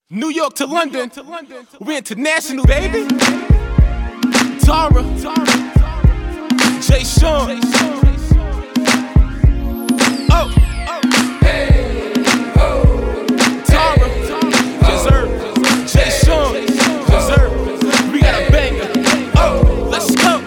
New York to London, we're international, baby. Tara, Jay Sean. Oh, hey, oh, Tara, Deserve, Jay Sean, Deserve. We got a banger. Oh, let's go.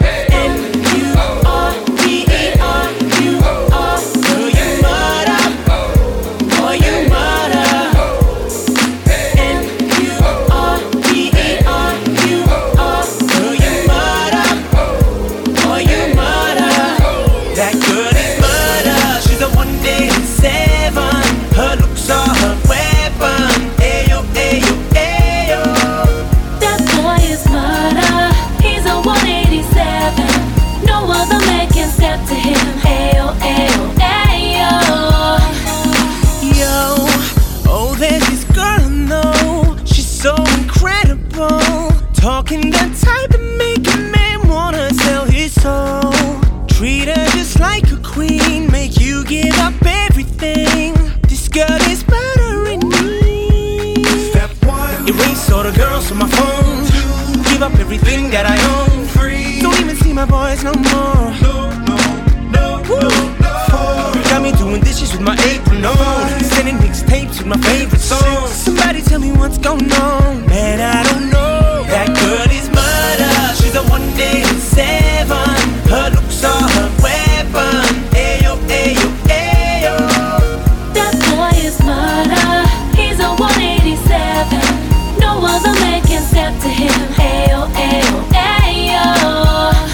Talking that type to make a man wanna sell his soul. Treat her just like a queen, make you give up everything. This girl is better than me. Step one, erase all the girls on my phone. Give up everything that I own. Don't even see my boys no more. No. Got me doing dishes with my apron on, sending mixtapes with my favorite songs. Somebody tell me what's going on, man, I don't know. That girl is murder, she's a 1 day in 7. Her looks are her weapon. Ayo, ayo, ayo. That boy is murder, he's a 187. No other man can step to him. Ayo, ayo, ayo.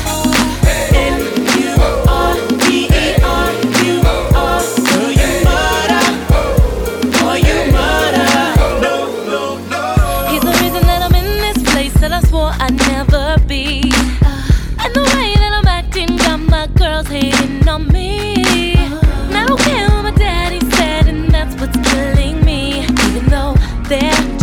M-U-R-D-E-R-U-R. Girl, you murder. Boy, you murder. No. He's the reason that I'm in this place that I swore I'd never be. And the way that I'm acting got my girls hating on me. And I don't care what my daddy said, and that's what's killing me. Even though they're